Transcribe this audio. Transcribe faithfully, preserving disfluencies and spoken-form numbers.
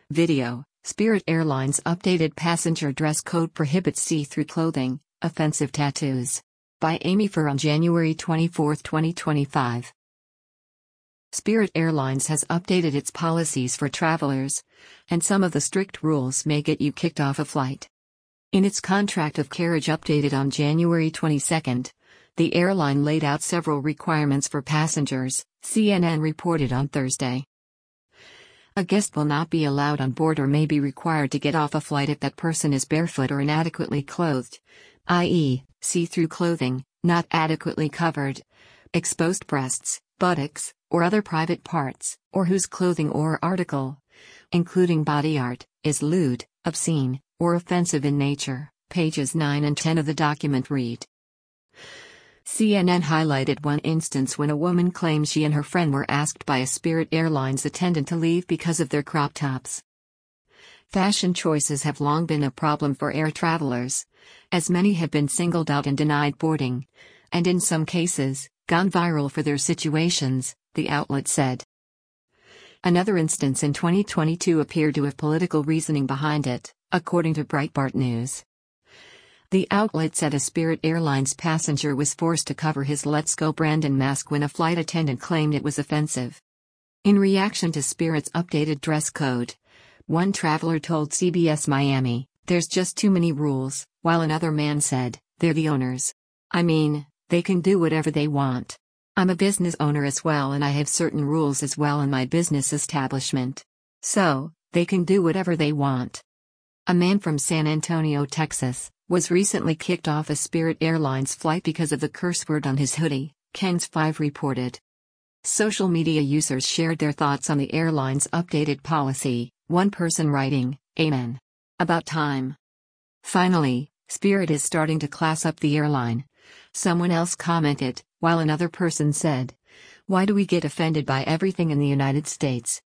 Video: Spirit Airlines updated passenger dress code prohibits see-through clothing, offensive tattoos. By Amy Fur on January twenty-fourth, twenty twenty-five. Spirit Airlines has updated its policies for travelers, and some of the strict rules may get you kicked off a flight. In its contract of carriage updated on January twenty-second, the airline laid out several requirements for passengers, C N N reported on Thursday. A guest will not be allowed on board or may be required to get off a flight if that person is barefoot or inadequately clothed, that is, see-through clothing, not adequately covered, exposed breasts, buttocks, or other private parts, or whose clothing or article, including body art, is lewd, obscene, or offensive in nature. Pages nine and ten of the document read. C N N highlighted one instance when a woman claimed she and her friend were asked by a Spirit Airlines attendant to leave because of their crop tops. Fashion choices have long been a problem for air travelers, as many have been singled out and denied boarding, and in some cases, gone viral for their situations, the outlet said. Another instance in twenty twenty-two appeared to have political reasoning behind it, according to Breitbart News. The outlet said a Spirit Airlines passenger was forced to cover his Let's Go Brandon mask when a flight attendant claimed it was offensive. In reaction to Spirit's updated dress code, one traveler told C B S Miami, "There's just too many rules," while another man said, "They're the owners. I mean, they can do whatever they want. I'm a business owner as well and I have certain rules as well in my business establishment. So, they can do whatever they want." A man from San Antonio, Texas, was recently kicked off a Spirit Airlines flight because of the curse word on his hoodie, Ken's five reported. Social media users shared their thoughts on the airline's updated policy, one person writing, "Amen. About time. Finally, Spirit is starting to class up the airline." Someone else commented, while another person said, "Why do we get offended by everything in the United States?